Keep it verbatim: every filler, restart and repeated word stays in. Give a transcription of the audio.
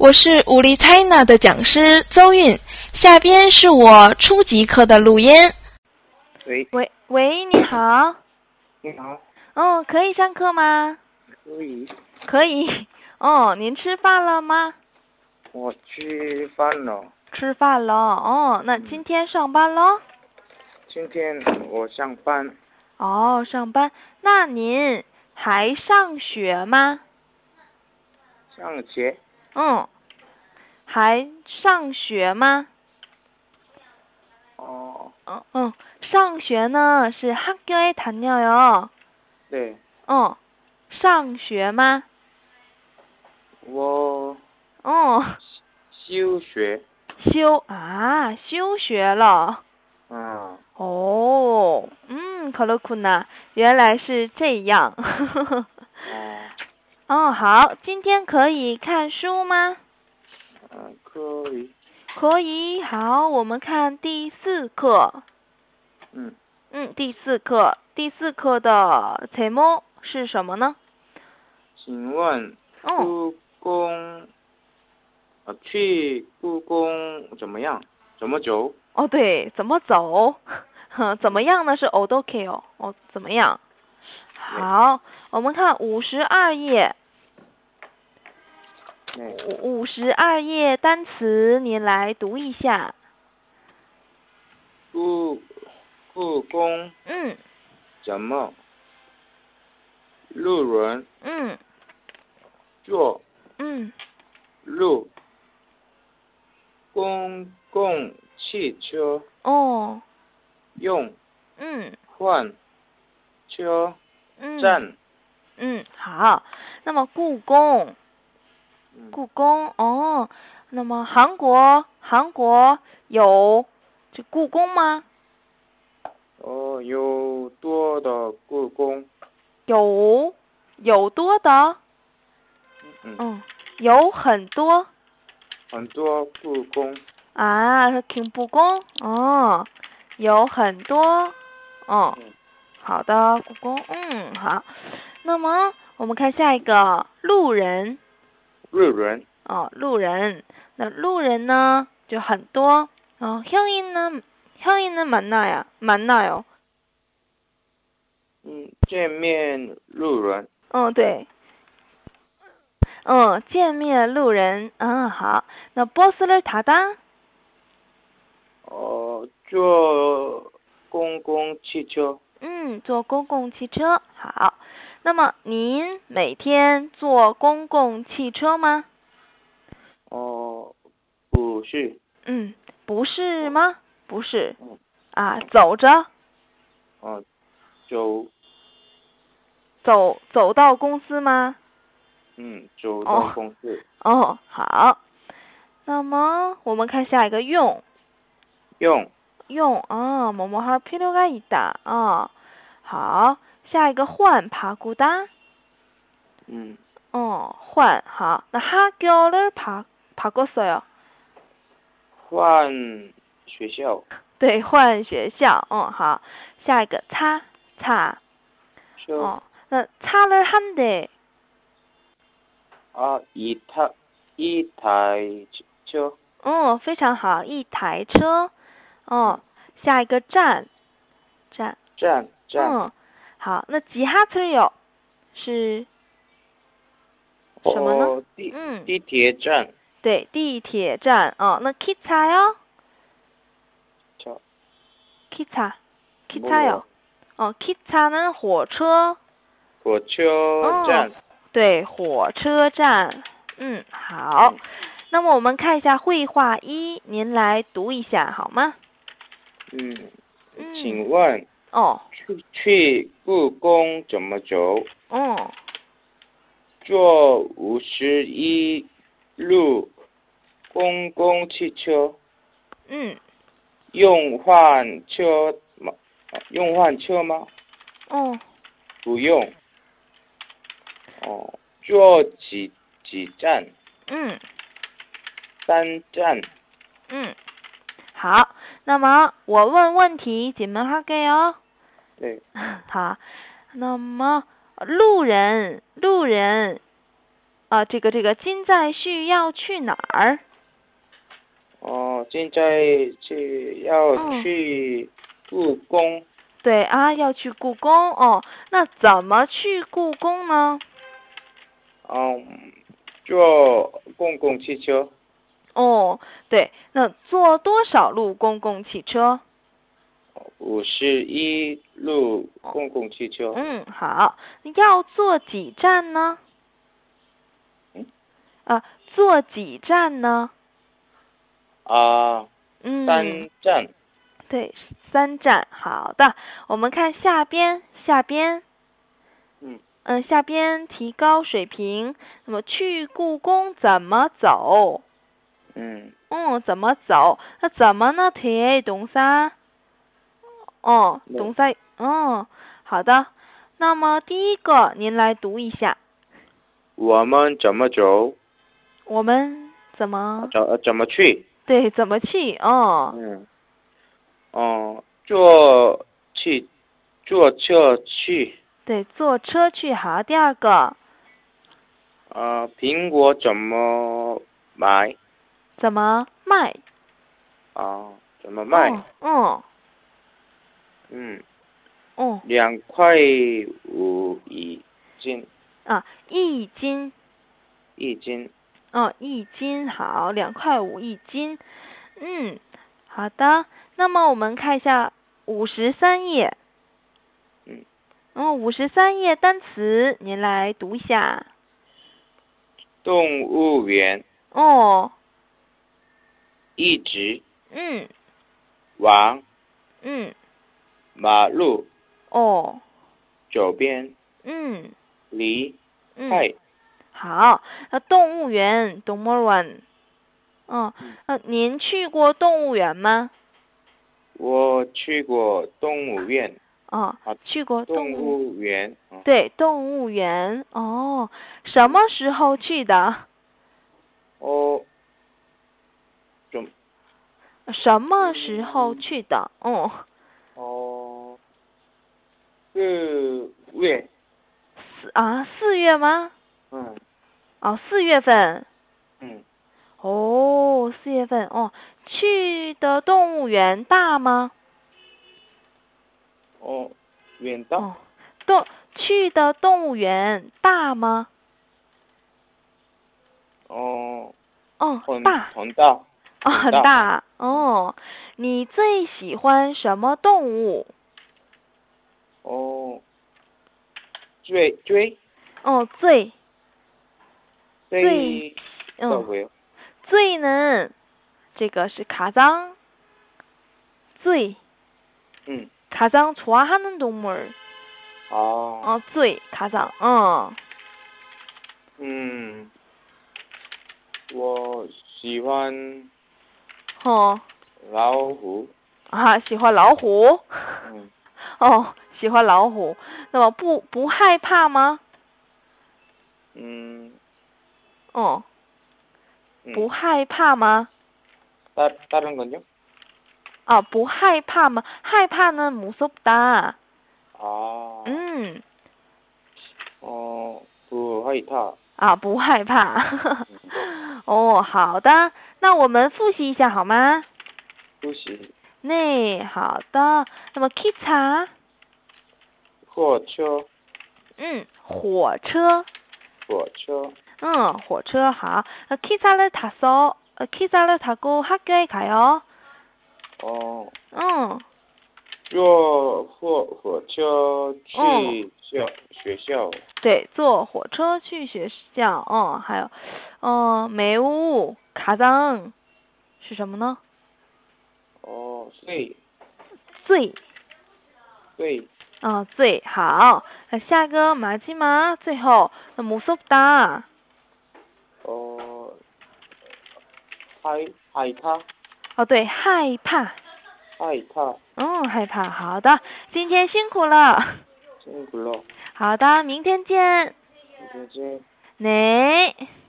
我是武力 China 的讲师邹韵，下边是我初级课的录音。 喂喂喂，你好。 你好。 哦，可以上课吗？ 可以。 可以。哦，您吃饭了吗？ 我吃饭了。 吃饭了。哦，那今天上班咯？ 今天我上班。 哦，上班。那您还上学吗？ 上学。 嗯，还上学吗？ 哦。 嗯嗯，上学呢是학교에 다녀요。 对。 嗯，上学吗？ 我。 哦。 休学。 休啊，休学了。 嗯。 哦，嗯，그렇구나，原来是这样。 哦。 哦，好，今天可以看书吗？ 嗯，可以。 可以，好，我们看第四课。 嗯。 嗯，第四课，第四课的题目是什么呢？ 请问故宫，呃，去故宫怎么样？怎么走？ 哦，对，怎么走？怎么样呢？是어떻게 요？哦，怎么样？好，我们看五十二页。五五十二页单词，你来读一下。 故故宫。 嗯。 怎么？路人。 嗯。 坐。 嗯。 路。公共汽车。 哦。 用。 嗯。 换。车。 嗯。 站。 嗯，好。那么故宫。 嗯、 故宫哦，那么韩国韩国有这故宫吗？ 哦，有多的故宫。 有有多的。 嗯。 嗯，有很多。 很多故宫。 啊，是听故宫哦，有很多。哦， 嗯、 好的，故宫，嗯，好。那么我们看下一个，路人。 路人。 哦，路人。那路人呢就很多。哦，형이는 형이는 만나요 만나요。 嗯，见面路人。 嗯，对。嗯，见面路人。嗯，好。那버스를 타다。 哦，坐公共汽车。 嗯，坐公共汽车。好。那么您每天坐公共汽车吗？ 哦，不是。 嗯，不是吗？不是。 嗯。 啊，走着。 哦，走。 走走到公司吗？ 嗯，走到公司。 哦，哦，好。那么我们看下一个用。 用。 用啊，뭐뭐 할 필요가 있다啊。好，下一个换바꾸다。 嗯。 哦，换。好，那학교를 바 바꿨어요。 换学校。 对，换学校。嗯，好。下一个차 차。 车。 哦，那차를 한 대。 啊，一台一台车。 嗯，非常好，一台车。哦，下一个站站。 站站。 嗯，好，那지하철요是什么呢？ 哦，地嗯， 地铁站。 对，地铁站。哦，那기차요？ 차 기차 기차요。哦，기차는火车。 火车站。 哦，对，火车站。嗯，好。嗯，那么我们看一下绘画一，您来读一下好吗？ 嗯。 嗯， 请问。 哦。 去去故宫怎么走？ 哦。 坐五十一路公共汽车。 嗯。 用换车吗？用换车吗？ 哦。 不用。哦，坐几几站？ 嗯。 三站。 嗯，好，那么我问问题，질문할게요。 对。 好，那么路人，路人， 啊，这个这个金在旭要去哪儿？ 哦，现在去要去故宫。 嗯、对啊，要去故宫哦。那怎么去故宫呢？ 嗯，坐公共汽车。 哦，对，那坐多少路公共汽车？ 五十一路公共汽车。 嗯，好，要坐几站呢？ 嗯。 啊，坐几站呢？ 啊。 嗯。 三站。 对，三站。好的，我们看下边，下边。 嗯。 嗯，下边提高水平。那么去故宫怎么走？ 嗯。 嗯，怎么走？那怎么呢？提动啥？哦，动啥？嗯，好的。那么第一个，您来读一下。 我们怎么走？ 我们怎么？ 怎怎么去？ 对，怎么去？哦。 嗯。哦，坐去，坐车去。 对，坐车去。好，第二个。 啊，苹果怎么买？ 怎么卖？ 啊，怎么卖？ 哦。 嗯。 哦。 两块五一斤。 啊，一斤。 一斤。 哦，一斤好，两块五一斤。嗯，好的。那么我们看一下五十三页。 嗯。 哦，五十三页单词，您来读一下。 动物园。 哦。 一直。 嗯。 往。 嗯。 马路。 哦。 左边。 嗯。 离。 嗯。 开。 好，那动物园，动物园。嗯，那您去过动物园吗？ 我去过动物园。 哦，去过动物园。 对，动物园。哦，什么时候去的？ 哦。怎？ 什么时候去的？哦。 哦。四月。 四啊，四月吗？ 嗯。 哦，四月份。 嗯。 哦，四月份。哦，去的动物园大吗？ 哦，远大。 哦，动去的动物园大吗？ 哦。 哦， 很大。 很大。 哦，很大。哦，你最喜欢什么动物？ 哦。最最。 哦，最。 最。 嗯。最呢？这个是가장。最。 嗯。 가장 좋아하는 동물。 哦。 哦，最가장。嗯。 嗯。我喜欢。 哦。 老虎。 啊，喜欢老虎。 嗯。 哦，喜欢老虎。那么不不害怕吗？ 嗯。 哦。不害怕吗？ 大다른 건요？ 啊，不害怕吗？害怕呢，무섭다。 啊。 嗯。 哦，不害怕。 啊，不害怕。哦，好的，那我们复习一下好吗？ 复习。 那好的，那么기차。 火车。 嗯，火车。 火车。 嗯，火车好。기차를 타서 기차를 타고 학교에 가요. 어. 응. 坐火火车去校、嗯、学校。 对，坐火车去学校。嗯，还有，嗯，매우 가장是什么呢？ 哦，最。 最。 最。 啊，最好。那下个마지막最后，那무섭다。 哦，害害怕。 哦，对，害怕。 害怕。 嗯，害怕。好的，今天辛苦了。 辛苦了。 好的，明天见。 明天见。 네。